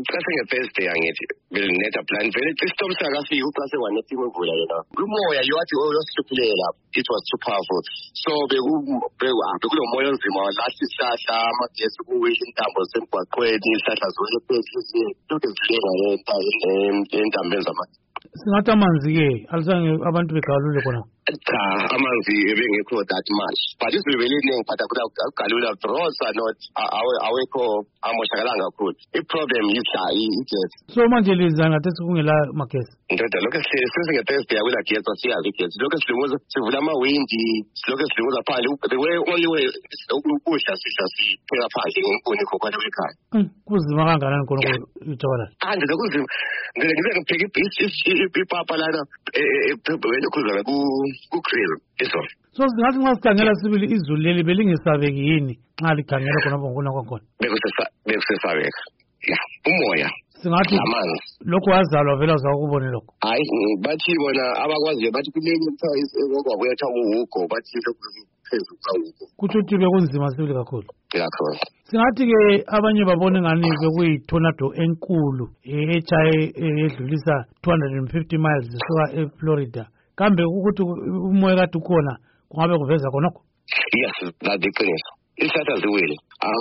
Kasi nge-Thursday angithi belinetha plan vele istorm sakafika uqase wanethi imvula yena umoya yowathi oyosihluphile it was too powerful so bekulomoya onzima lahle isihlahla amagesi kuwisha intambo semgwaqweni isihlahla zonke phezulu lokhu zihlengana entambeni zamanzi. Singathi amanzi-ke alisanga abantu begalule khona. Cha amanzi ebengekho that much but isibeleni ngiphatha kugalula draws are not awekho amoshakalanga kakhulu i-problem igesi. So manje liza ngathi sekungela magesi ndoda lokho sesinge-Thursday akula gesi asiyazi igesi lokho silunguza sivula amawindi lokho silunguza phandle the way only way ukudla sidla sipheka phandle ngempuni khokhwana wekhaya. Kuzima kangakanani khona ijabala anje lokuzima ngipheka ipapa lana ephebele ku-grill isona. So singathi nxa sikhangela sibili izulu leli belingesabeki yini nxa likhangela khona kwakhona? Bekusesabeka ya umoya singathi amanzi lokho wazalwa vele uzakubone lokho. Hayi bathi bona abakwaziyo bathi kuleli okwabuya kuthiwa uhugo bathi lokhu phezulu kawuhugo kutsho ukuthi bekunzima sibili kakhulu. Kakhulu. Singathi-ke abanye babone ngani bekuyi-tornado enkulu echaye edlulisa 250 miles isuka eFlorida kambe ukuthi umoya kade ukhona kungabe kuveza khonokho? Yes, that's iqiniso. Isihlahla ziwile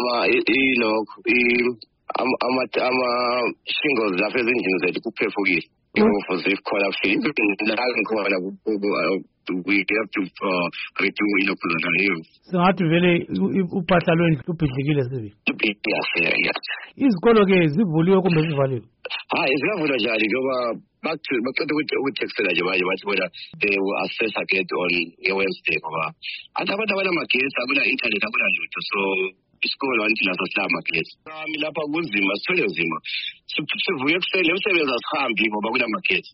ama-shingles lapha ezindlini zethu kuphefukile futhi khona la ngikhona we have to redo inokhulana leyo. Singathi vele uphahla lwendlu lubhidlikile sibi. Yes. Izikolo-ke zivuliwe kumbe zivaliwe? Hayi ziyavulwa njalo ngoba baqeda ukuthekisela nje manje bathi bona they will assess again on Wednesday ngoba abantu abanamagesi akuna-internet akunalutho so isikolo wanthi laso silamagesi. Lapha kunzima sithole nzima sivuye ekuseni umsebenzi asihambi ngoba kunamagesi.